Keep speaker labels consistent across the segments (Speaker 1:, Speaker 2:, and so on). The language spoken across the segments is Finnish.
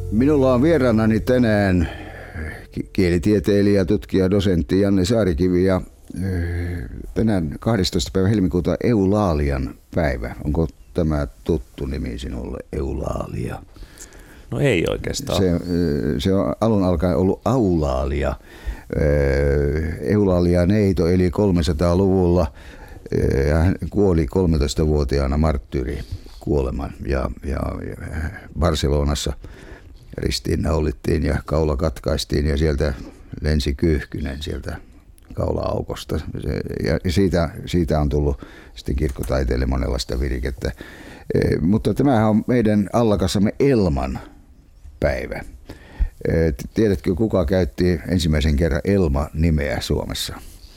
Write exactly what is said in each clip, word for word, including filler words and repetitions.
Speaker 1: Minulla on vieraanani tänään kielitieteilijä, tutkija, dosentti Janne Saarikivi ja tänään kahdestoista päivä helmikuuta Eulaalian päivä. Onko tämä tuttu nimi sinulle, Eulaalia?
Speaker 2: No ei oikeastaan.
Speaker 1: Se, se on alun alkaen ollut Aulaalia. Eulaalia neito eli kolmesataaluvulla ja hän kuoli kolmetoistavuotiaana marttyyri kuoleman ja, ja, ja Barcelonassa ristiinnaulittiin ja kaula katkaistiin ja sieltä lensi kyyhkynen sieltä kaula-aukosta. Ja siitä, siitä on tullut sitten kirkkotaiteelle monenlaista virikettä. E, mutta tämähän on meidän allakassamme Elman päivä. E, tiedätkö, kuka käytti ensimmäisen kerran Elma-nimeä Suomessa?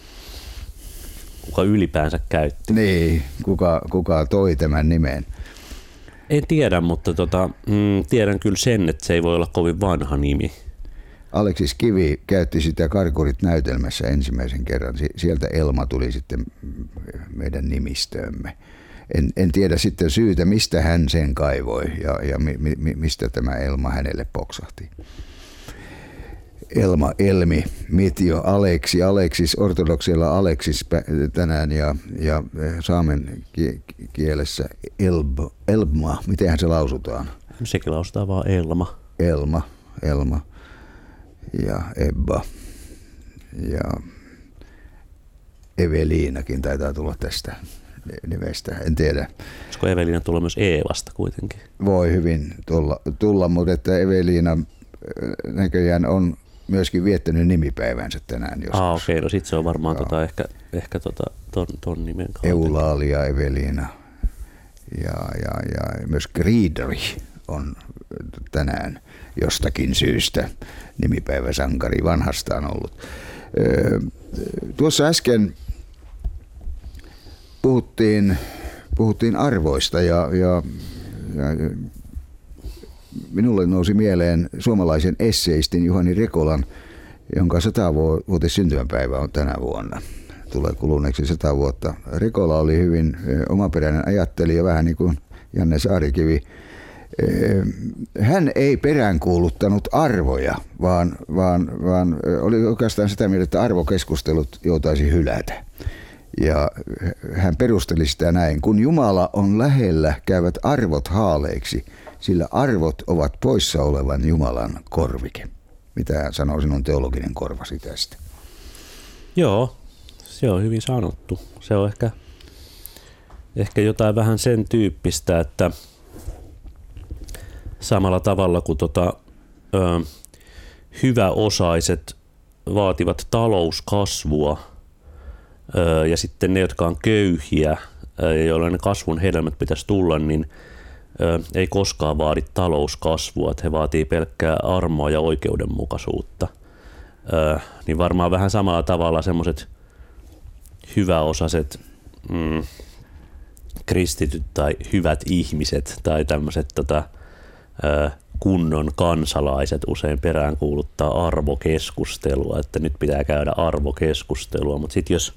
Speaker 2: Kuka ylipäänsä käytti?
Speaker 1: Niin, kuka, kuka toi tämän nimen?
Speaker 2: En tiedä, mutta tota, mm, tiedän kyllä sen, että se ei voi olla kovin vanha nimi.
Speaker 1: Aleksis Kivi käytti sitä Karkurit-näytelmässä ensimmäisen kerran. Sieltä Elma tuli sitten meidän nimistöömme. En, en tiedä sitten syytä, mistä hän sen kaivoi ja, ja mi, mi, mistä tämä Elma hänelle poksahti. Elma, Elmi, Mitjo, Aleksi, Aleksis, ortodoksilla Aleksis tänään ja, ja saamen kielessä Elb, Elbma, mitenhän se lausutaan?
Speaker 2: Sekin lausutaan vaan Elma.
Speaker 1: Elma, Elma ja Ebba ja Eveliinakin taitaa tulla tästä nimestä, en tiedä.
Speaker 2: Olisiko Eveliina tulla myös Eevasta kuitenkin?
Speaker 1: Voi hyvin tulla, tulla mutta että Eveliina näköjään on myöskin viettänyt nimipäivänsä tänään joskus.
Speaker 2: Ah, okei, okay. No sit se on varmaan tota, ehkä, ehkä tota, ton, ton nimen kautta.
Speaker 1: Eulaalia, Eveliina ja, ja, ja myös Griedri on tänään jostakin syystä nimipäiväsankari vanhastaan ollut. Öö, tuossa äsken puhuttiin, puhuttiin arvoista ja, ja, ja minulle nousi mieleen suomalaisen esseistin Juhani Rekolan, jonka satavuotis syntymäpäivä on tänä vuonna. Tulee kuluneeksi sata vuotta. Rekola oli hyvin omaperäinen ajattelija, vähän niin kuin Janne Saarikivi. Hän ei peräänkuuluttanut arvoja, vaan, vaan, vaan oli oikeastaan sitä mieltä, että arvokeskustelut joutaisi hylätä. Ja hän perusteli sitä näin, kun Jumala on lähellä, käyvät arvot haaleiksi, sillä arvot ovat poissa olevan Jumalan korvike. Mitä sanoo sinun teologinen korvasi tästä?
Speaker 2: Joo, se on hyvin sanottu. Se on ehkä, ehkä jotain vähän sen tyyppistä, että samalla tavalla kuin tota, ö, hyväosaiset vaativat talouskasvua ö, ja sitten ne, jotka on köyhiä ja joilla ne kasvun hedelmät pitäisi tulla, niin ö, ei koskaan vaadi talouskasvua, että he vaatii pelkkää armoa ja oikeudenmukaisuutta. Ö, niin varmaan vähän samalla tavalla semmoiset hyväosaiset mm, kristityt tai hyvät ihmiset tai tämmöiset tota, kunnon kansalaiset usein peräänkuuluttaa arvokeskustelua, että nyt pitää käydä arvokeskustelua, mutta sitten jos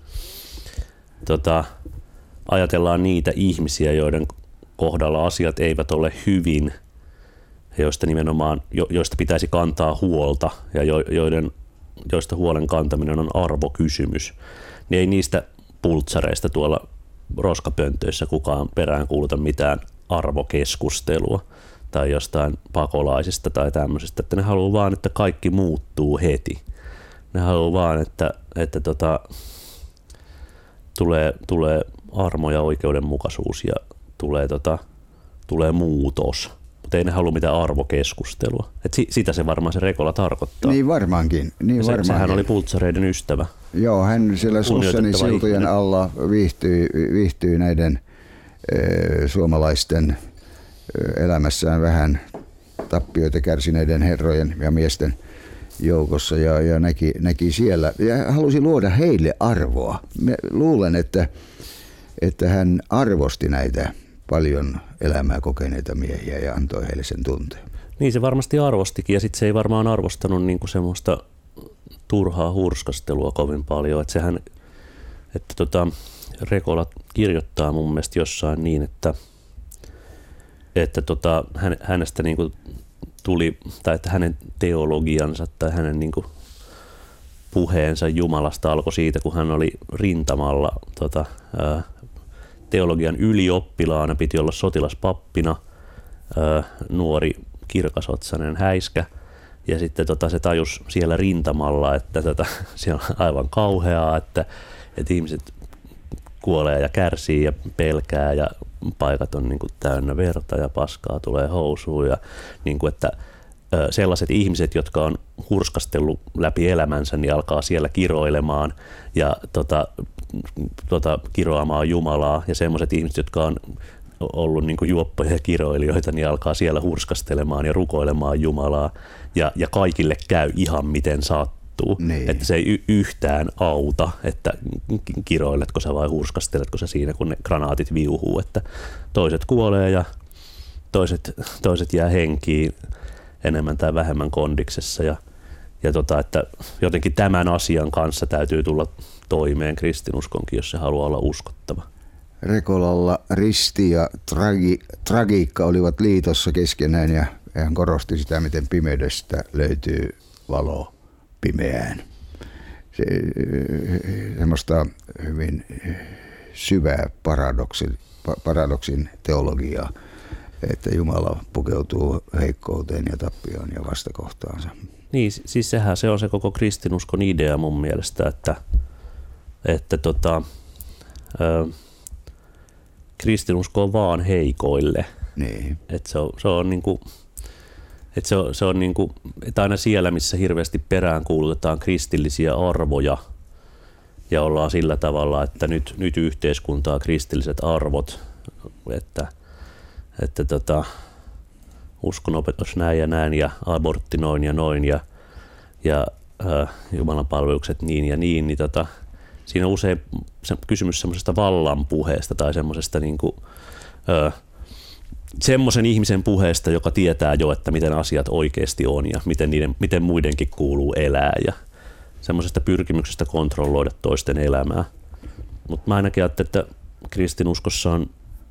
Speaker 2: tota, ajatellaan niitä ihmisiä, joiden kohdalla asiat eivät ole hyvin, joista nimenomaan, jo, joista pitäisi kantaa huolta ja jo, joiden, joista huolen kantaminen on arvokysymys, niin ei niistä pultsareista tuolla roskapöntöissä kukaan peräänkuuluta mitään arvokeskustelua tai jostain pakolaisista tai tämmöisestä, että ne haluaa vaan, että kaikki muuttuu heti. Ne haluaa vaan, että, että tota, tulee, tulee armo ja oikeudenmukaisuus ja tulee, tota, tulee muutos. Mutta ei ne halua mitään arvokeskustelua. Et si, sitä se varmaan se Rekola tarkoittaa.
Speaker 1: Niin varmaankin. Niin
Speaker 2: se,
Speaker 1: varmaankin.
Speaker 2: Sehän oli pultsareiden ystävä.
Speaker 1: Joo, hän siellä Sussanin siltojen alla viihtyi, viihtyi näiden e, suomalaisten elämässään vähän tappioita kärsineiden herrojen ja miesten joukossa ja, ja näki, näki siellä ja halusi luoda heille arvoa. Mä luulen, että, että hän arvosti näitä paljon elämää kokeneita miehiä ja antoi heille sen tunteen.
Speaker 2: Niin se varmasti arvostikin ja sitten se ei varmaan arvostanut niinku semmoista turhaa hurskastelua kovin paljon. Että sehän, että tota, Rekola kirjoittaa mun mielestä jossain niin, että että tota, hänestä niinku tuli, tai että hänen teologiansa tai hänen niin kuin puheensa Jumalasta alkoi siitä, kun hän oli rintamalla tota, ää, teologian ylioppilaana, piti olla sotilaspappina, ää, nuori kirkasotsainen häiskä. Ja sitten tota, se tajus siellä rintamalla, että tota, se on aivan kauheaa, että, että ihmiset kuolee ja kärsii ja pelkää ja paikat on niin kuin täynnä verta ja paskaa tulee housuun. Ja niin kuin, että sellaiset ihmiset, jotka on hurskastellut läpi elämänsä, niin alkaa siellä kiroilemaan ja tota, tota, kiroamaan Jumalaa. Ja sellaiset ihmiset, jotka on ollut niin kuin juoppoja ja kiroilijoita, niin alkaa siellä hurskastelemaan ja rukoilemaan Jumalaa. Ja, ja kaikille käy ihan miten sattuu. Niin. Että se ei y- yhtään auta, että kiroiletko sä vai hurskasteletko sä siinä, kun ne granaatit viuhuu. Että toiset kuolee ja toiset, toiset jää henkiin enemmän tai vähemmän kondiksessa. Ja, ja tota, että jotenkin tämän asian kanssa täytyy tulla toimeen kristinuskonkin, jos se haluaa olla uskottava.
Speaker 1: Rekolalla risti ja tragi, tragiikka olivat liitossa keskenään ja hän korosti sitä, miten pimeydestä löytyy valo pimeään. Se, semmoista hyvin syvää paradoksin, paradoksin teologiaa, että Jumala pukeutuu heikkouteen ja tappioon ja vastakohtaansa.
Speaker 2: Niin, siis sehän se on se koko kristinuskon idea mun mielestä, että, että tota, ö, kristinusko on vaan heikoille.
Speaker 1: Niin.
Speaker 2: Että se on, se on niinku, että se on, se on niinku, että aina siellä, missä hirveästi peräänkuulutetaan kristillisiä arvoja ja ollaan sillä tavalla, että nyt, nyt yhteiskuntaa kristilliset arvot, että, että tota, uskonopetus näin ja näin ja abortti noin ja noin ja, ja äh, Jumalan palvelukset niin ja niin, niin tota, siinä on usein se kysymys semmoisesta vallanpuheesta tai semmoisesta niinku, äh, semmoisen ihmisen puheesta, joka tietää jo, että miten asiat oikeasti on ja miten, niiden, miten muidenkin kuuluu elää ja semmoisesta pyrkimyksestä kontrolloida toisten elämää. Mutta mä ainakin ajattelen, että kristinuskossa on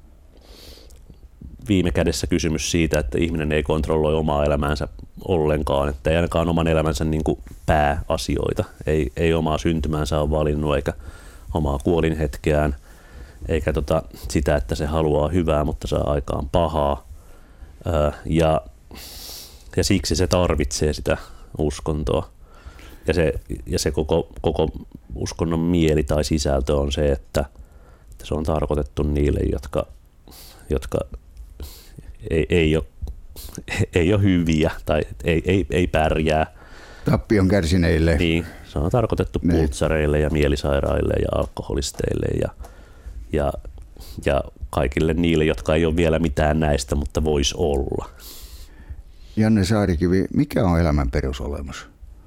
Speaker 2: viime kädessä kysymys siitä, että ihminen ei kontrolloi omaa elämäänsä ollenkaan, että ei ainakaan oman elämänsä niin kuin pääasioita, ei, ei omaa syntymäänsä ole valinnut eikä omaa kuolinhetkeään, eikä tota sitä, että se haluaa hyvää, mutta saa aikaan pahaa. Ää, ja, ja siksi se tarvitsee sitä uskontoa. Ja se, ja se koko, koko uskonnon mieli tai sisältö on se, että, että se on tarkoitettu niille, jotka, jotka ei, ei, ole, ei ole hyviä tai ei, ei, ei pärjää.
Speaker 1: Tappion kärsineille.
Speaker 2: Niin, se on tarkoitettu ne. Pultsareille ja mielisairaille ja alkoholisteille ja, ja, ja kaikille niille, jotka ei ole vielä mitään näistä, mutta voisi olla.
Speaker 1: Janne Saarikivi, mikä on elämän perusolemus?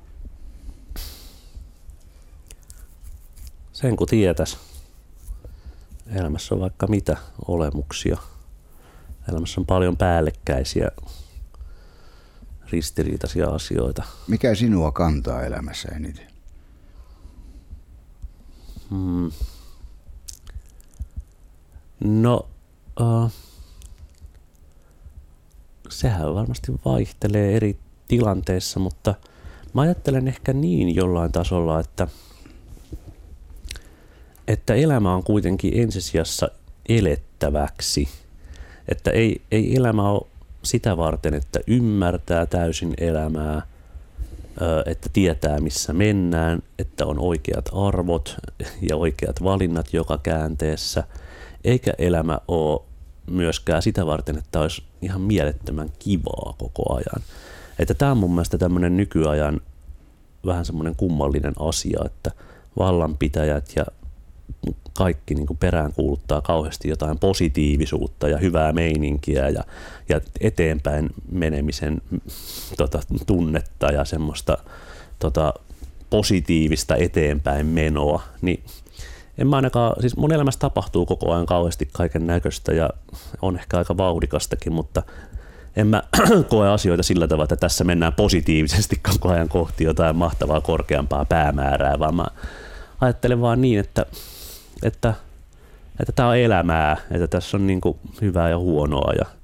Speaker 2: Sen kun tietäisi. Elämässä on vaikka mitä olemuksia. Elämässä on paljon päällekkäisiä, ristiriitaisia asioita.
Speaker 1: Mikä sinua kantaa elämässä eniten?
Speaker 2: Hmm. No, uh, sehän varmasti vaihtelee eri tilanteissa, mutta mä ajattelen ehkä niin jollain tasolla, että, että elämä on kuitenkin ensisijassa elettäväksi. Että ei, ei elämä ole sitä varten, että ymmärtää täysin elämää, että tietää missä mennään, että on oikeat arvot ja oikeat valinnat joka käänteessä, eikä elämä ole myöskään sitä varten, että olisi ihan mielettömän kivaa koko ajan. Että tämä on mun mielestä tämmöinen nykyajan vähän semmoinen kummallinen asia, että vallanpitäjät ja kaikki niin kuin peräänkuuluttaa kauheasti jotain positiivisuutta ja hyvää meininkiä ja, ja eteenpäin menemisen tota, tunnetta ja semmoista tota, positiivista eteenpäin menoa. Niin en mä ainakaan, siis mun elämässä tapahtuu koko ajan kauheasti kaiken näköistä ja on ehkä aika vauhdikastakin, mutta en mä koe asioita sillä tavalla, että tässä mennään positiivisesti koko ajan kohti jotain mahtavaa korkeampaa päämäärää, vaan mä ajattelen vaan niin, että että että tämä on elämää, että tässä on niin kuin hyvää ja huonoa ja,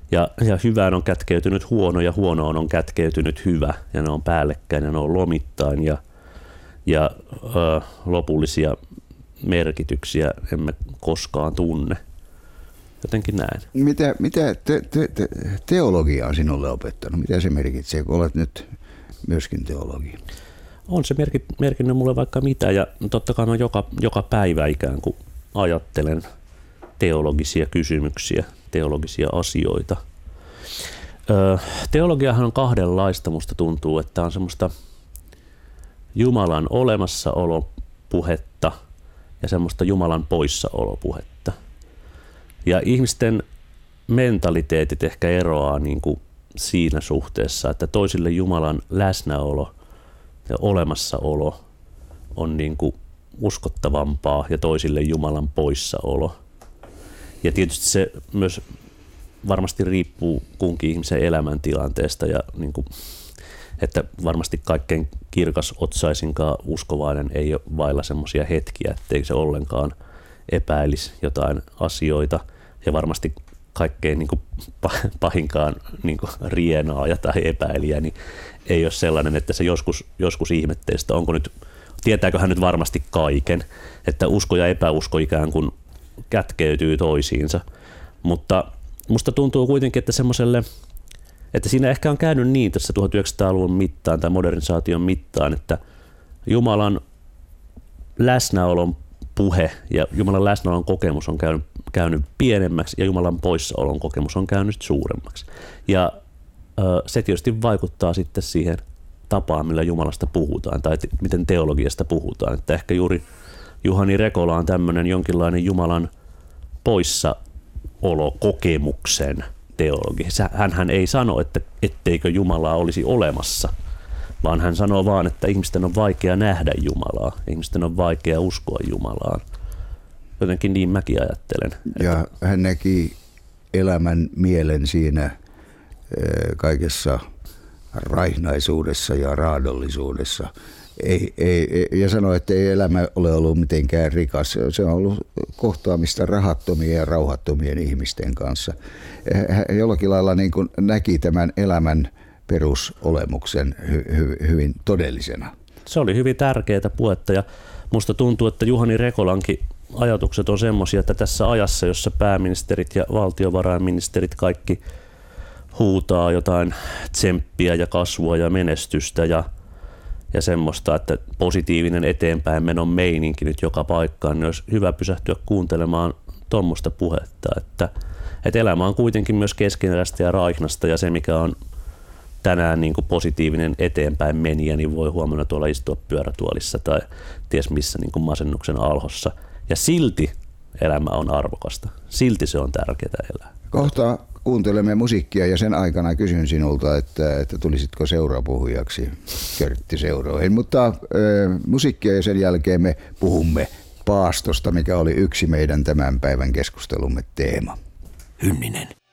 Speaker 2: Ja, ja hyvään on kätkeytynyt huono ja huonoon on kätkeytynyt hyvä ja ne on päällekkäin ja ne on lomittain ja, ja ö, lopullisia merkityksiä emme koskaan tunne. Jotenkin näin.
Speaker 1: Mitä, mitä te, te, te, teologia on sinulle opettanut? Mitä se merkitsee, kun olet nyt myöskin teologi?
Speaker 2: On se merkit, merkinnyt mulle vaikka mitä ja totta kai mä joka, joka päivä ikään kuin ajattelen teologisia kysymyksiä, teologisia asioita. Öö, teologiahan on kahdenlaista, musta tuntuu, että on semmoista Jumalan olemassaolopuhetta ja semmoista Jumalan poissaolopuhetta. Ja ihmisten mentaliteetit ehkä eroaa niin kuin siinä suhteessa, että toisille Jumalan läsnäolo ja olemassaolo on niin kuin uskottavampaa ja toisille Jumalan poissaolo. Ja tietysti se myös varmasti riippuu kunkin ihmisen elämäntilanteesta ja niin kuin, että varmasti kaikkein kirkas otsaisinkaan uskovainen ei ole vailla semmoisia hetkiä, ettei se ollenkaan epäilisi jotain asioita ja varmasti kaikkein niin kuin pahinkaan niin kuin rienaaja tai epäilijä niin ei ole sellainen, että se joskus, joskus ihmetteistä, onko nyt, tietääkö hän nyt varmasti kaiken, että usko ja epäusko ikään kuin kätkeytyy toisiinsa, mutta musta tuntuu kuitenkin, että semmoiselle, että siinä ehkä on käynyt niin tässä tuhatyhdeksänsataaluvun mittaan tai modernisaation mittaan, että Jumalan läsnäolon puhe ja Jumalan läsnäolon kokemus on käynyt, käynyt pienemmäksi ja Jumalan poissaolon kokemus on käynyt suuremmaksi. Ja ö, se tietysti vaikuttaa sitten siihen tapaan, millä Jumalasta puhutaan tai t- miten teologiasta puhutaan. Että ehkä juuri Juhani Rekola on tämmöinen jonkinlainen Jumalan poissaolokokemuksen teologi. Hänhän ei sano, että etteikö Jumalaa olisi olemassa, vaan hän sanoo vaan, että ihmisten on vaikea nähdä Jumalaa, ihmisten on vaikea uskoa Jumalaan. Jotenkin niin mäkin ajattelen.
Speaker 1: Ja hän näki elämän mielen siinä kaikessa raihnaisuudessa ja raadollisuudessa. Ei, ei, ja sanoi, että ei elämä ole ollut mitenkään rikas. Se on ollut kohtaamista rahattomien ja rauhattomien ihmisten kanssa. Hän jollakin lailla niin kuin näki tämän elämän perusolemuksen hy, hy, hyvin todellisena.
Speaker 2: Se oli hyvin tärkeää puhetta ja musta tuntuu, että Juhani Rekolankin ajatukset on semmoisia, että tässä ajassa, jossa pääministerit ja valtiovarainministerit kaikki huutaa jotain tsemppiä ja kasvua ja menestystä ja ja semmoista, että positiivinen eteenpäin menon meininki nyt joka paikkaan, niin olisi hyvä pysähtyä kuuntelemaan tuommoista puhetta, että, että elämä on kuitenkin myös keskeneräistä ja raihnasta ja se, mikä on tänään niin kuin positiivinen eteenpäin meniä, niin voi huomenna tuolla istua pyörätuolissa tai ties missä niin kuin masennuksen alhossa. Ja silti elämä on arvokasta, silti se on tärkeää elää.
Speaker 1: Kohta kuuntelemme musiikkia ja sen aikana kysyn sinulta, että, että tulisitko seurapuhujaksi Körtti Seuroihin. Mutta äh, musiikkia ja sen jälkeen me puhumme paastosta, mikä oli yksi meidän tämän päivän keskustelumme teema.
Speaker 3: Hynninen.